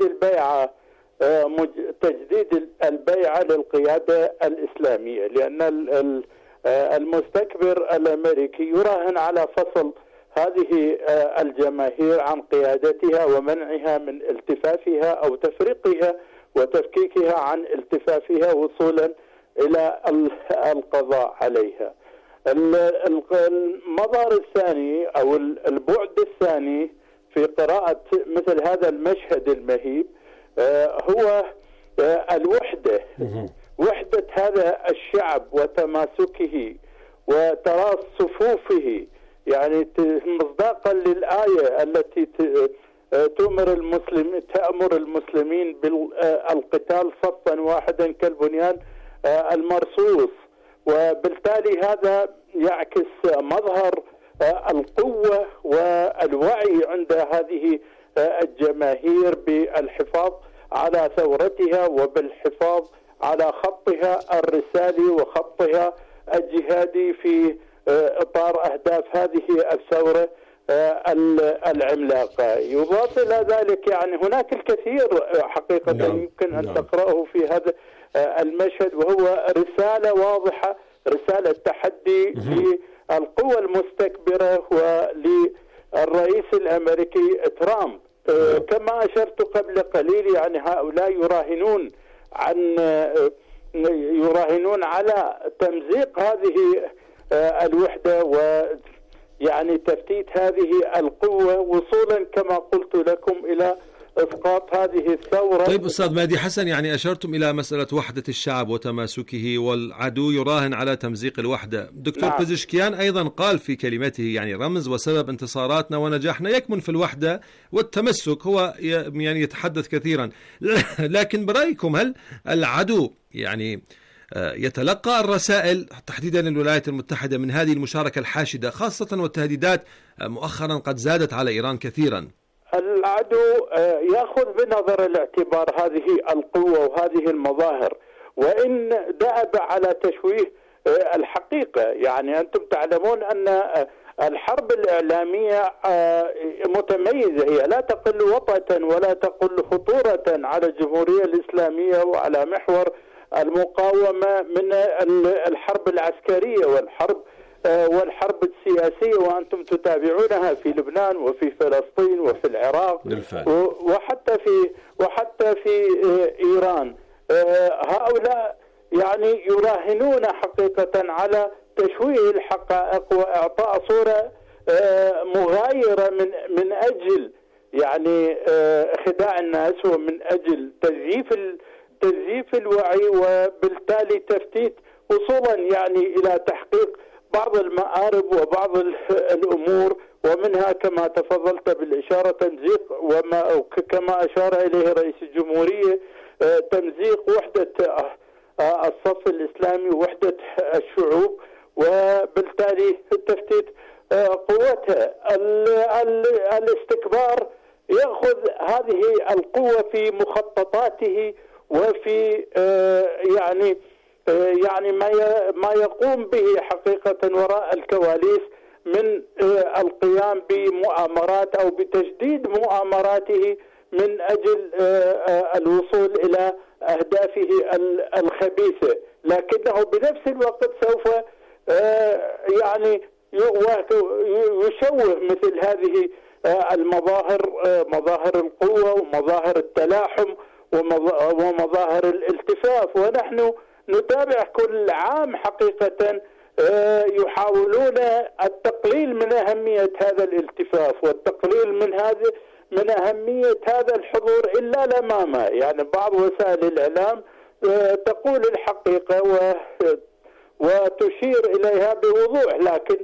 البيعة للقيادة الإسلامية، لأن المستكبر الأمريكي يراهن على فصل هذه الجماهير عن قيادتها ومنعها من التفافها أو تفريقها وتفكيكها عن التفافها وصولا إلى القضاء عليها. المظهر الثاني أو البعد الثاني في قراءة مثل هذا المشهد المهيب هو الوحدة، وحدة هذا الشعب وتماسكه وتراص صفوفه، يعني مصداقا للآية التي تأمر المسلمين بالقتال صفا واحدا كالبنيان المرصوص. وبالتالي هذا يعكس مظهر القوة والوعي عند هذه الجماهير بالحفاظ على ثورتها وبالحفاظ على خطها الرسالي وخطها الجهادي في إطار أهداف هذه الثورة العملاقة. يضاف إلى ذلك يعني هناك الكثير حقيقة يمكن أن تقرأه في هذا المشهد، وهو رسالة واضحة، رسالة تحدي للقوى المستكبرة وللرئيس الأمريكي ترامب. كما أشرت قبل قليل يعني هؤلاء يراهنون على تمزيق هذه الوحدة ويعني تفتيت هذه القوة وصولا كما قلت لكم إلى إسقاط هذه الثورة. طيب أستاذ مهدي حسن، يعني أشرتم إلى مسألة وحدة الشعب وتماسكه والعدو يراهن على تمزيق الوحدة. دكتور بزشكيان أيضا قال في كلمته يعني رمز وسبب انتصاراتنا ونجاحنا يكمن في الوحدة والتمسك، هو يعني يتحدث كثيرا، لكن برأيكم هل العدو يعني يتلقى الرسائل تحديدا للولايات المتحدة من هذه المشاركة الحاشدة، خاصة والتهديدات مؤخرا قد زادت على إيران كثيرا؟ العدو يأخذ بنظر الاعتبار هذه القوة وهذه المظاهر، وإن دأب على تشويه الحقيقة. يعني أنتم تعلمون أن الحرب الإعلامية متميزة، هي لا تقل وطأة ولا تقل خطورة على الجمهورية الإسلامية وعلى محور المقاومة من الحرب العسكرية والحرب السياسية، وأنتم تتابعونها في لبنان وفي فلسطين وفي العراق وحتى في إيران. هؤلاء يعني يراهنون حقيقة على تشويه الحقائق وإعطاء صورة مغايرة من أجل يعني خداع الناس ومن أجل تزييف الوعي، وبالتالي تفتيت وصولا يعني إلى تحقيق بعض المآرب وبعض الأمور، ومنها كما تفضلت بالإشارة تمزيق كما أشار إليه رئيس الجمهورية تمزيق وحدة الصف الإسلامي ووحدة الشعوب، وبالتالي تفتيت قوتها. الاستكبار يأخذ هذه القوة في مخططاته وفي يعني ما يقوم به حقيقة وراء الكواليس من القيام بمؤامرات أو بتجديد مؤامراته من أجل الوصول إلى أهدافه الخبيثة، لكنه بنفس الوقت سوف يعني يشوه مثل هذه المظاهر، مظاهر القوة ومظاهر التلاحم ومظاهر الالتفاف. ونحن نتابع كل عام حقيقة يحاولون التقليل من أهمية هذا الالتفاف والتقليل من أهمية هذا الحضور إلا الأمامة. يعني بعض وسائل الإعلام تقول الحقيقة وتشير إليها بوضوح، لكن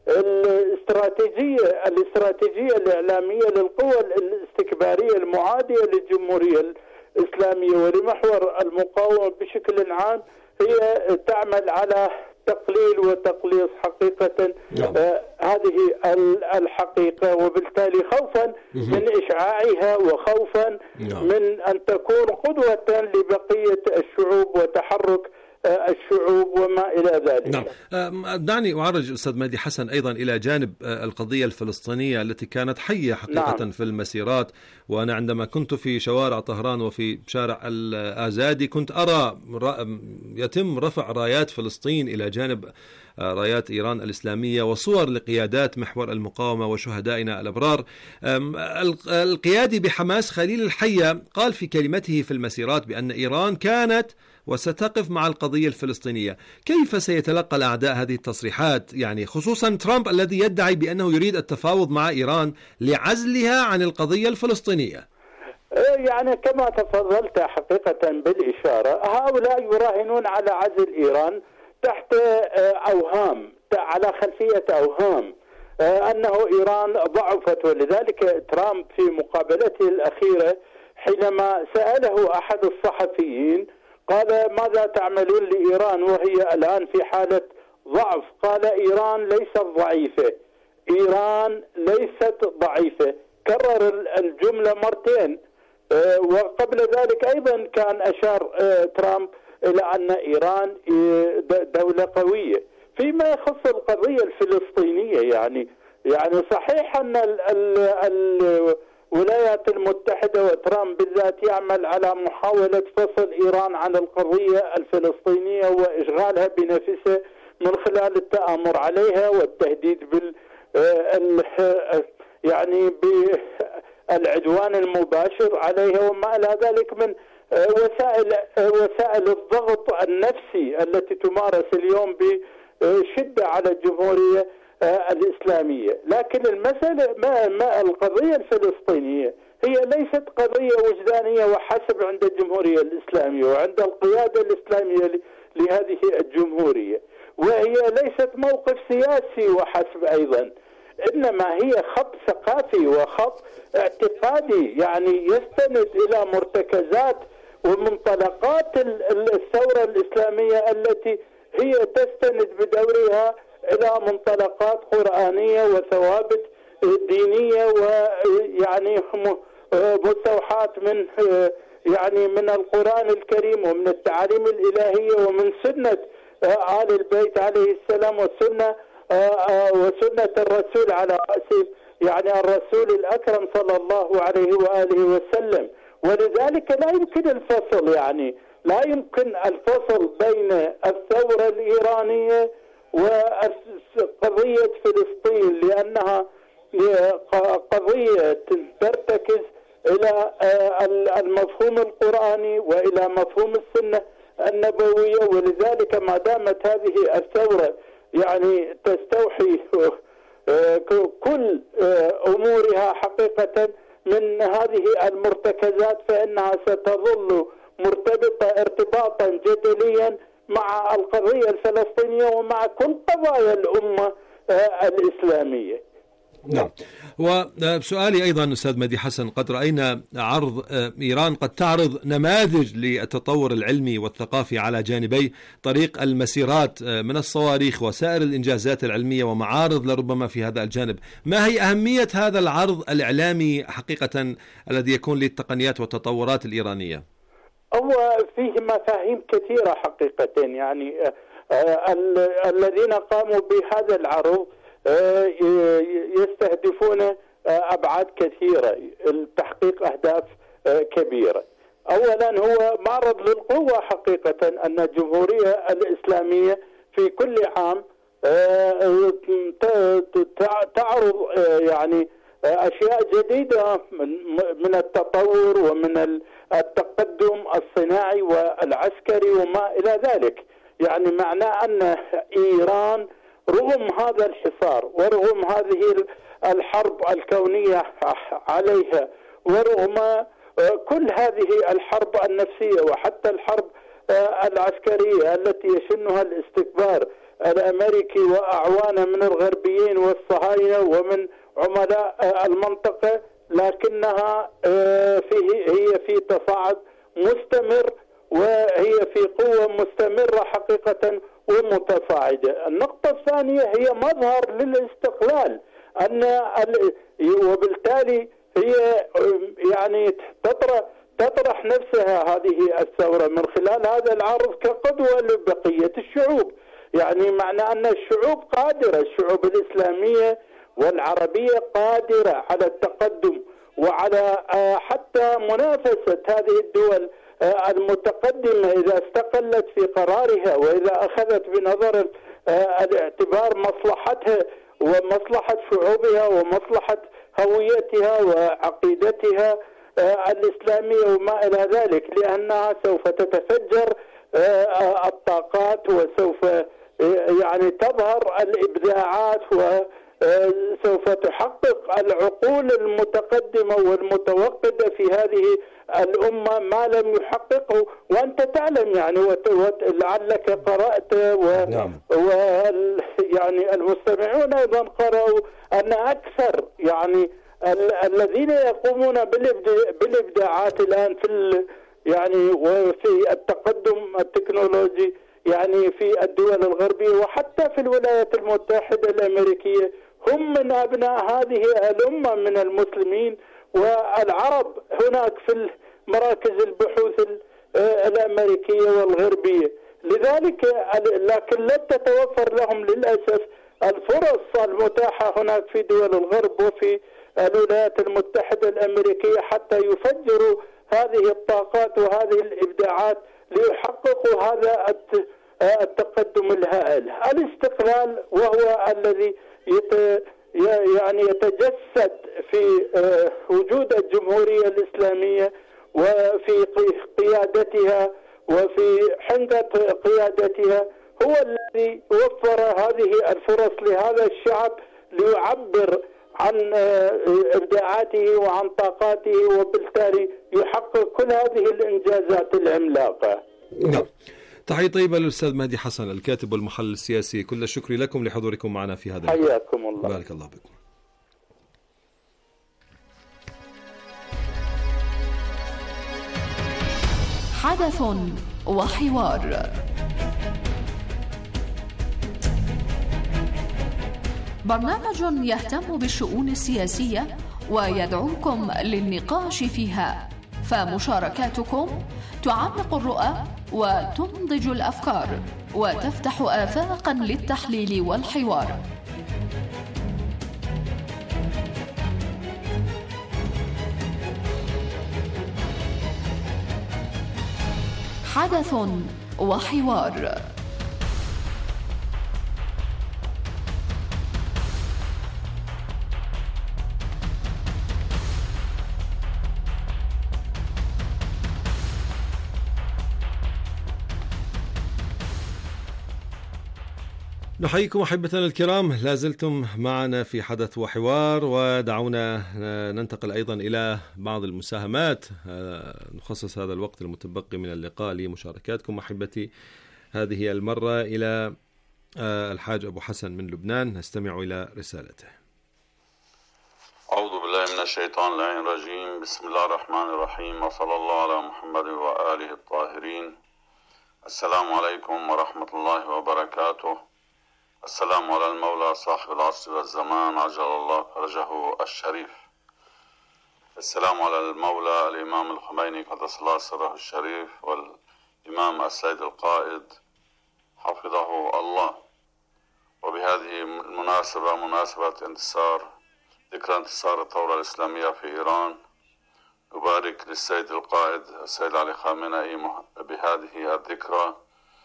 الاستراتيجية الإعلامية للقوى الاستكبارية المعادية للجمهورية الإسلامية ولمحور المقاومة بشكل عام هي تعمل على تقليل وتقليص حقيقة. هذه الحقيقة، وبالتالي خوفا من إشعاعها وخوفا من أن تكون قدوة لبقية الشعوب وتحرك الشعوب وما إلى ذلك. دعني أعرج أستاذ مهدي حسن أيضا إلى جانب القضية الفلسطينية التي كانت حية حقيقة في المسيرات. وأنا عندما كنت في شوارع طهران وفي شارع الآزادي كنت أرى يتم رفع رايات فلسطين إلى جانب رايات إيران الإسلامية، وصور لقيادات محور المقاومة وشهدائنا الأبرار. القيادي بحماس خليل الحية قال في كلمته في المسيرات بأن إيران كانت وستقف مع القضية الفلسطينية. كيف سيتلقى الأعداء هذه التصريحات، يعني خصوصا ترامب الذي يدعي بأنه يريد التفاوض مع إيران لعزلها عن القضية الفلسطينية؟ يعني كما تفضلت حقيقة بالإشارة، هؤلاء يراهنون على عزل إيران تحت أوهام، على خلفية أوهام أنه إيران ضعفت. ولذلك ترامب في مقابلته الأخيرة حينما سأله أحد الصحفيين قال ماذا تعملون لإيران وهي الآن في حالة ضعف؟ قال إيران ليست ضعيفة، إيران ليست ضعيفة. كرر الجملة مرتين. وقبل ذلك أيضا كان أشار ترامب إلى أن إيران دولة قوية. فيما يخص القضية الفلسطينية يعني صحيح أن الولايات المتحدة وترامب بالذات يعمل على محاولة فصل إيران عن القضية الفلسطينية وإشغالها بنفسها من خلال التآمر عليها والتهديد يعني بالعدوان المباشر عليها وما إلى ذلك من وسائل الضغط النفسي التي تمارس اليوم بشدة على الجمهورية الإسلامية. لكن المسألة ما القضية الفلسطينية هي ليست قضية وجدانية وحسب عند الجمهورية الإسلامية وعند القيادة الإسلامية لهذه الجمهورية، وهي ليست موقف سياسي وحسب أيضا، إنما هي خط ثقافي وخط اعتقادي يعني يستند إلى مرتكزات ومنطلقات الثورة الإسلامية التي هي تستند بدورها إلى منطلقات قرآنية وثوابت دينية ويعني مستوحاة من القرآن الكريم ومن التعاليم الإلهية ومن سنة آل البيت عليه السلام وسنة الرسول على رأس الرسول الأكرم صلى الله عليه وآله وسلم. ولذلك لا يمكن الفصل، لا يمكن الفصل بين الثورة الإيرانية وقضية فلسطين، لأنها قضية ترتكز إلى المفهوم القرآني وإلى مفهوم السنة النبوية. ولذلك ما دامت هذه الثورة تستوحي كل أمورها حقيقة من هذه المرتكزات، فإنها ستظل مرتبطة ارتباطا جدليا مع القضية الفلسطينية ومع كل قضايا الأمة الإسلامية. نعم. وسؤالي أيضا أستاذ مهدي حسن، قد رأينا عرض إيران قد تعرض نماذج للتطور العلمي والثقافي على جانبي طريق المسيرات من الصواريخ وسائر الإنجازات العلمية ومعارض لربما في هذا الجانب. ما هي أهمية هذا العرض الإعلامي حقيقة الذي يكون للتقنيات والتطورات الإيرانية؟ هو فيه مفاهيم كثيرة حقيقة، الذين قاموا بهذا العرض يستهدفون أبعاد كثيرة لتحقيق أهداف كبيرة. أولا هو معرض للقوة حقيقة، أن الجمهورية الإسلامية في كل عام تعرض أشياء جديدة من التطور ومن التقدم الصناعي والعسكري وما إلى ذلك. معناه أن إيران رغم هذا الحصار ورغم هذه الحرب الكونية عليها ورغم كل هذه الحرب النفسية وحتى الحرب العسكرية التي يشنها الاستكبار الأمريكي وأعوانه من الغربيين والصهاينة ومن عملاء المنطقة، لكنها هي في تصاعد مستمر وهي في قوة مستمرة حقيقة، ومتصاعدة. النقطة الثانية هي مظهر للاستقلال، وبالتالي هي يعني تطرح نفسها هذه الثورة من خلال هذا العرض كقدوة لبقية الشعوب. يعني معنى أن الشعوب قادرة، الشعوب الإسلامية والعربية قادرة على التقدم وعلى حتى منافسة هذه الدول المتقدمة إذا استقلت في قرارها، وإذا أخذت بنظر الاعتبار مصلحتها ومصلحة شعوبها ومصلحة هويتها وعقيدتها الإسلامية وما إلى ذلك، لأنها سوف تتفجر الطاقات وسوف يعني تظهر الإبداعات وسوف تحقق العقول المتقدمة والمتوقدة في هذه الأمة ما لم يحققه. وأنت تعلم يعني لعلك قرأت يعني المستمعون أيضا قرأوا أن أكثر يعني الذين يقومون بالإبداعات الآن في يعني وفي التقدم التكنولوجي يعني في الدول الغربية وحتى في الولايات المتحدة الأمريكية هم من أبناء هذه الأمة من المسلمين والعرب هناك في مراكز البحوث الأمريكية والغربية. لذلك لكن لا تتوفر لهم للأسف الفرص المتاحة هناك في دول الغرب وفي الولايات المتحدة الأمريكية حتى يفجروا هذه الطاقات وهذه الإبداعات ليحققوا هذا التقدم الهائل. الاستقلال وهو الذي يعني يتجسد في وجود الجمهورية الإسلامية وفي قيادتها وفي حنكة قيادتها، هو الذي وفر هذه الفرص لهذا الشعب ليعبر عن إبداعاته وعن طاقاته وبالتالي يحقق كل هذه الإنجازات العملاقة. نعم. تحية طيبة للأستاذ مهدي حسن الكاتب والمحلل السياسي، كل الشكر لكم لحضوركم معنا في هذا اللقاء. حياكم الله. بارك الله بكم. حدث وحوار. برنامج يهتم بالشؤون السياسية ويدعوكم للنقاش فيها، فمشاركاتكم تعمق الرؤى وتنضج الأفكار وتفتح آفاقا للتحليل والحوار. حدث وحوار. نحييكم أحبتنا الكرام، لازلتم معنا في حدث وحوار، ودعونا ننتقل أيضا إلى بعض المساهمات. نخصص هذا الوقت المتبقي من اللقاء لمشاركاتكم أحبتي، هذه المرة إلى الحاج أبو حسن من لبنان. نستمع إلى رسالته. أعوذ بالله من الشيطان اللعين الرجيم، بسم الله الرحمن الرحيم، وصلى الله على محمد وآله الطاهرين. السلام عليكم ورحمة الله وبركاته. السلام على المولى صاحب العصر والزمان عجل الله فرجه الشريف. السلام على المولى الإمام الخميني قدس الله سره الشريف، والإمام السيد القائد حفظه الله. وبهذه المناسبة، مناسبة ذكرى انتصار الثورة الإسلامية في إيران، نبارك للسيد القائد السيد علي خامنئي بهذه الذكرى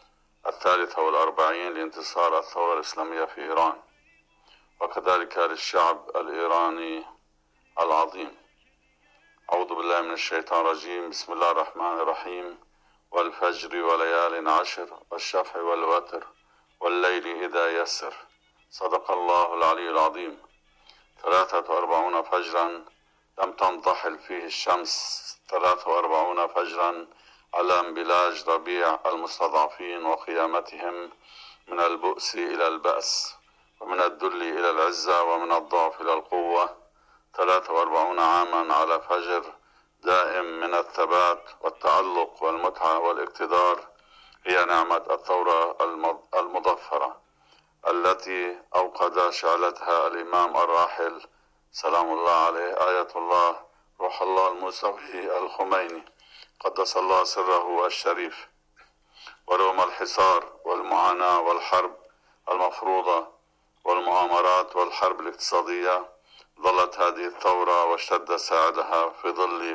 43 لانتصار الثورة الإسلامية في إيران، وكذلك للشعب الإيراني العظيم. أعوذ بالله من الشيطان الرجيم، بسم الله الرحمن الرحيم. والفجر وليال عشر والشفع والوتر والليل إذا يسر، صدق الله العلي العظيم. 43 فجرا لم تنضحل فيه الشمس، 43 فجرا على انبلاج ربيع المستضعفين وقيامتهم من البؤس إلى البأس، ومن الذل إلى العزة، ومن الضعف إلى القوة. 43 عاما على فجر دائم من الثبات والتعلق والمتعة والاقتدار هي نعمة الثورة المظفرة التي أوقد شعلتها الإمام الراحل سلام الله عليه آية الله روح الله الموسوي الخميني قدس الله سره الشريف. ورغم الحصار والمعاناة والحرب المفروضة والمؤامرات والحرب الاقتصادية ظلت هذه الثورة واشتد ساعدها في ظل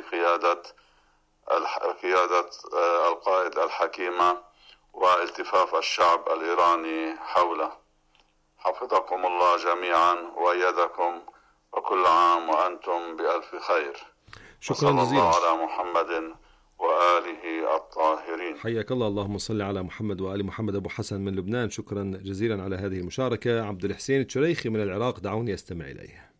قيادة القائد الحكيمة والتفاف الشعب الإيراني حوله. حفظكم الله جميعا وأيدكم وكل عام وأنتم بألف خير. شكرا جزيلا. صلى الله على محمد وآله الطاهرين. حياك الله. اللهم صل على محمد وآل محمد. أبو حسن من لبنان، شكرا جزيلا على هذه المشاركة. عبد الحسين الشريخي من العراق، دعوني أستمع إليه.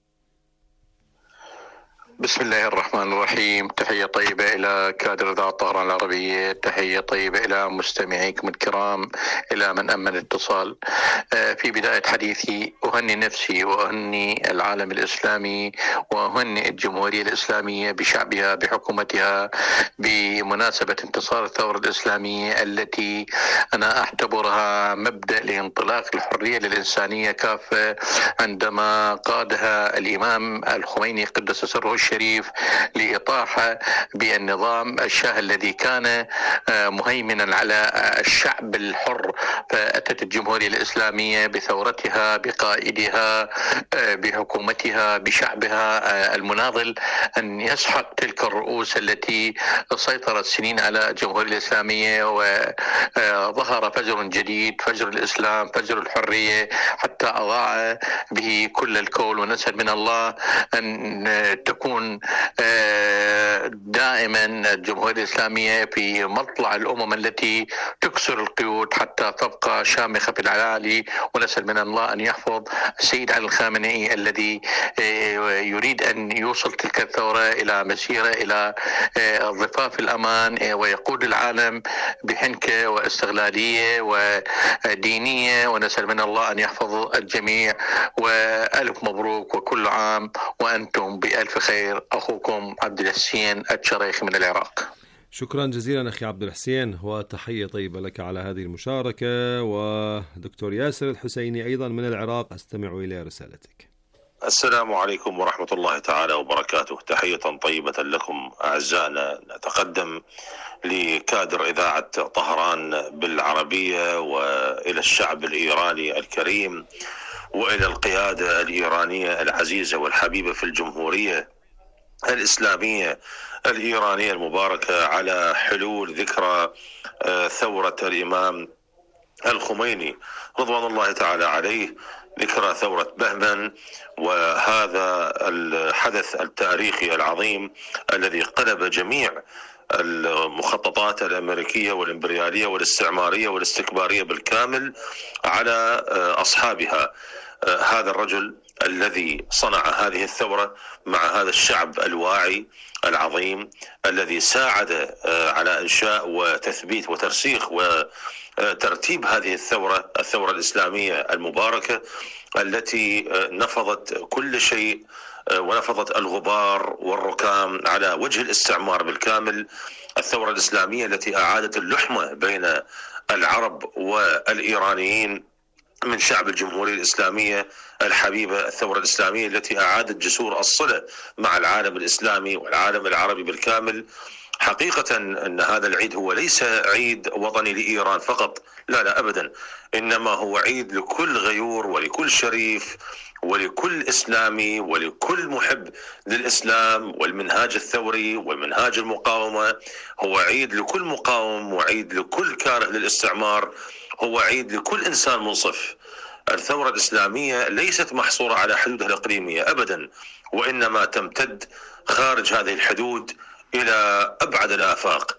بسم الله الرحمن الرحيم. تحية طيبة إلى كادر إذاعة طهران العربية، تحية طيبة إلى مستمعيكم الكرام، إلى من أمن الاتصال. في بداية حديثي أهني نفسي وأهني العالم الإسلامي وأهني الجمهورية الإسلامية بشعبها بحكومتها بمناسبة انتصار الثورة الإسلامية التي أنا أعتبرها مبدأ لانطلاق الحرية للإنسانية كافة، عندما قادها الإمام الخميني قدس سره الشريف لإطاحة بالنظام الشاه الذي كان مهيمنا على الشعب الحر. فأتت الجمهورية الإسلامية بثورتها بقائدها بحكومتها بشعبها المناضل أن يسحق تلك الرؤوس التي سيطرت سنين على الجمهورية الإسلامية، وظهر فجر جديد، فجر الإسلام، فجر الحرية، حتى أضاع به كل الكون. ونسأل من الله أن تكون دائما الجمهورية الإسلامية في مطلع الأمم التي تكسر القيود حتى تبقى شامخة في العالي. ونسأل من الله أن يحفظ السيد علي الخامنئي الذي يريد أن يوصل تلك الثورة إلى مسيرة إلى ضفاف الأمان، ويقود العالم بحنكة واستغلالية ودينية. ونسأل من الله أن يحفظ الجميع، وألف مبروك وكل عام وأنتم بألف خير. أخوكم عبد الحسين الشريخي من العراق. شكرا جزيلا أخي عبد الحسين، وتحية طيبة لك على هذه المشاركة. ودكتور ياسر الحسيني أيضا من العراق، أستمع إلى رسالتك. السلام عليكم ورحمة الله تعالى وبركاته. تحية طيبة لكم أعزائنا. نتقدم لكادر إذاعة طهران بالعربية وإلى الشعب الإيراني الكريم وإلى القيادة الإيرانية العزيزة والحبيبة في الجمهورية الإسلامية الإيرانية المباركة على حلول ذكرى ثورة الإمام الخميني رضوان الله تعالى عليه، ذكرى ثورة بهمن، وهذا الحدث التاريخي العظيم الذي قلب جميع المخططات الأمريكية والإمبريالية والاستعمارية والاستكبارية بالكامل على أصحابها. هذا الرجل الذي صنع هذه الثورة مع هذا الشعب الواعي العظيم الذي ساعد على إنشاء وتثبيت وترسيخ وترتيب هذه الثورة الإسلامية المباركة التي نفضت كل شيء ونفضت الغبار والركام على وجه الاستعمار بالكامل. الثورة الإسلامية التي أعادت اللحمة بين العرب والإيرانيين من شعب الجمهورية الإسلامية الحبيبة. الثورة الإسلامية التي أعادت جسور الصلة مع العالم الإسلامي والعالم العربي بالكامل. حقيقة أن هذا العيد هو ليس عيد وطني لإيران فقط، لا أبدا، إنما هو عيد لكل غيور ولكل شريف ولكل إسلامي ولكل محب للإسلام والمنهاج الثوري والمنهاج المقاومة. هو عيد لكل مقاوم وعيد لكل كاره للاستعمار، هو عيد لكل إنسان منصف. الثورة الإسلامية ليست محصورة على حدودها الإقليمية أبدا، وإنما تمتد خارج هذه الحدود إلى أبعد الآفاق.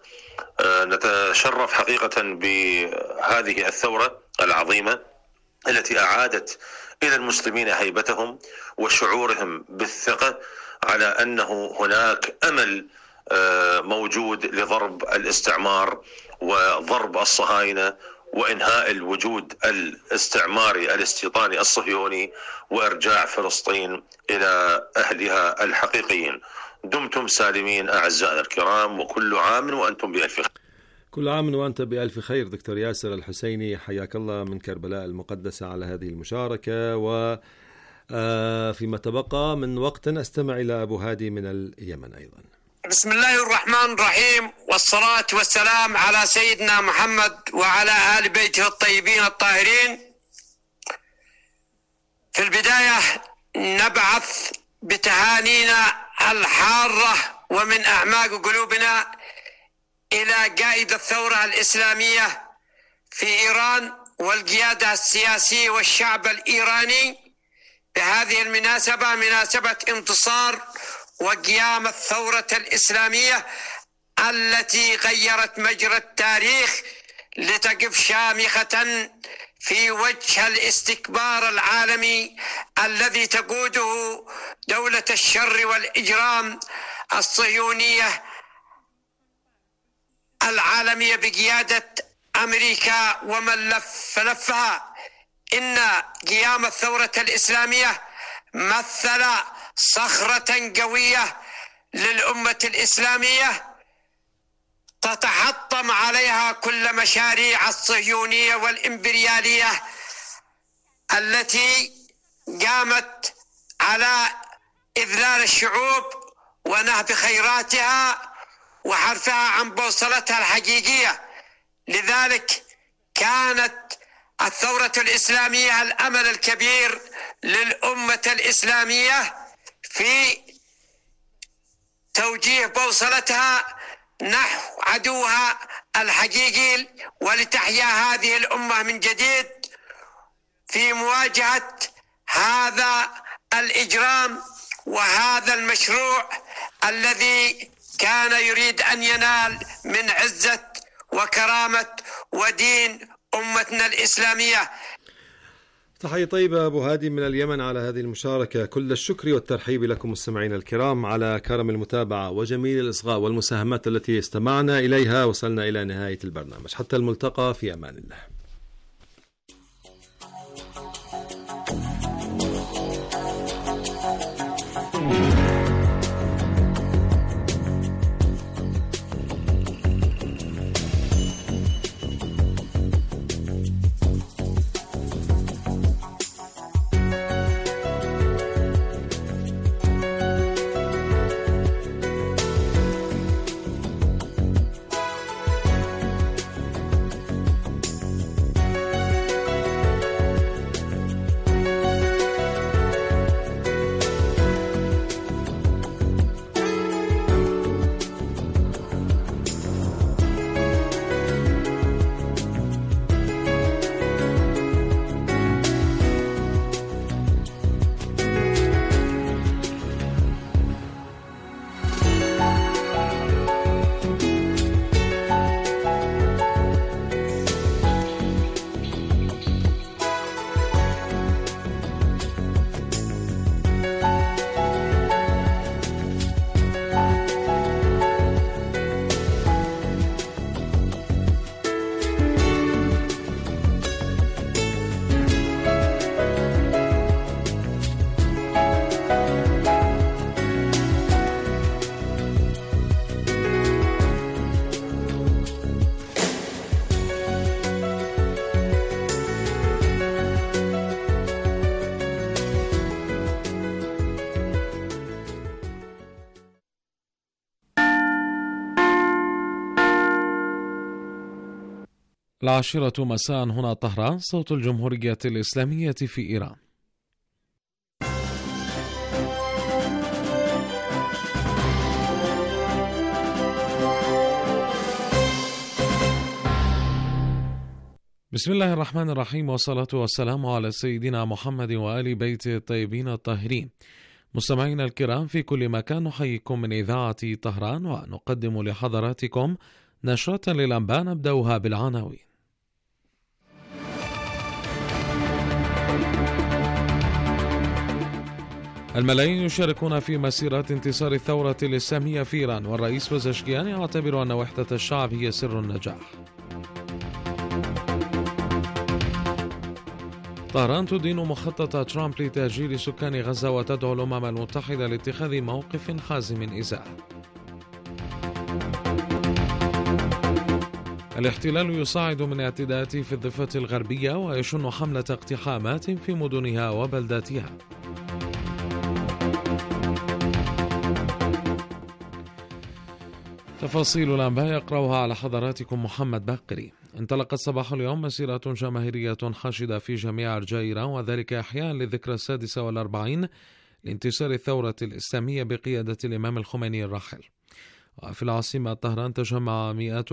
نتشرف حقيقة بهذه الثورة العظيمة التي أعادت إلى المسلمين هيبتهم وشعورهم بالثقة على أنه هناك أمل موجود لضرب الاستعمار وضرب الصهاينة وإنهاء الوجود الاستعماري الاستيطاني الصهيوني وإرجاع فلسطين إلى أهلها الحقيقيين. دمتم سالمين أعزائنا الكرام، وكل عام وأنتم بألف خير. كل عام وأنت بألف خير دكتور ياسر الحسيني، حياك الله من كربلاء المقدسة على هذه المشاركة. وفيما تبقى من وقت أستمع إلى أبو هادي من اليمن أيضا. بسم الله الرحمن الرحيم، والصلاة والسلام على سيدنا محمد وعلى آل بيته الطيبين الطاهرين. في البداية نبعث بتهانينا الحارة ومن أعماق قلوبنا إلى قائد الثورة الإسلامية في إيران والقيادة السياسية والشعب الإيراني بهذه المناسبة، مناسبة انتصار وقيام الثورة الإسلامية التي غيرت مجرى التاريخ لتقف شامخة في وجه الاستكبار العالمي الذي تقوده دولة الشر والإجرام الصهيونية العالمية بقيادة أمريكا ومن لفها. إن قيام الثورة الإسلامية مثل صخرة قوية للأمة الإسلامية تتحطم عليها كل مشاريع الصهيونية والإمبريالية التي قامت على إذلال الشعوب ونهب خيراتها وحرفها عن بوصلتها الحقيقية. لذلك كانت الثورة الإسلامية الأمل الكبير للأمة الإسلامية في توجيه بوصلتها نحو عدوها الحقيقي ولتحيا هذه الأمة من جديد في مواجهة هذا الإجرام وهذا المشروع الذي كان يريد أن ينال من عزة وكرامة ودين أمتنا الإسلامية. تحية طيبة أبو هادي من اليمن على هذه المشاركة. كل الشكر والترحيب لكم مستمعينا الكرام على كرم المتابعة وجميل الإصغاء والمساهمات التي استمعنا إليها. وصلنا إلى نهاية البرنامج، حتى الملتقى، في أمان الله. العاشرة مساء هنا طهران، صوت الجمهورية الإسلامية في إيران. بسم الله الرحمن الرحيم، والصلاة والسلام على سيدنا محمد وآل بيته الطيبين الطاهرين. مستمعينا الكرام في كل مكان، نحييكم من إذاعة طهران ونقدم لحضراتكم نشرة للأنباء نبدأها بالعناوين. الملايين يشاركون في مسيرة انتصار الثورة الإسلامية في إيران، والرئيس بزشكيان يعتبر أن وحدة الشعب هي سر النجاح. طهران تدين مخطط ترامب لتهجير سكان غزة وتدعو الأمم المتحدة لاتخاذ موقف حازم إزاءه. الاحتلال يصاعد من اعتداءاته في الضفة الغربية ويشن حملة اقتحامات في مدنها وبلداتها. تفاصيل الأنباء يقرأها على حضراتكم محمد باقري. انطلقت صباح اليوم مسيرات جماهيرية حاشدة في جميع أرجاء إيران، وذلك إحياء للذكرى 46 لانتصار الثورة الإسلامية بقيادة الإمام الخميني الراحل. وفي العاصمة طهران تجمع مئات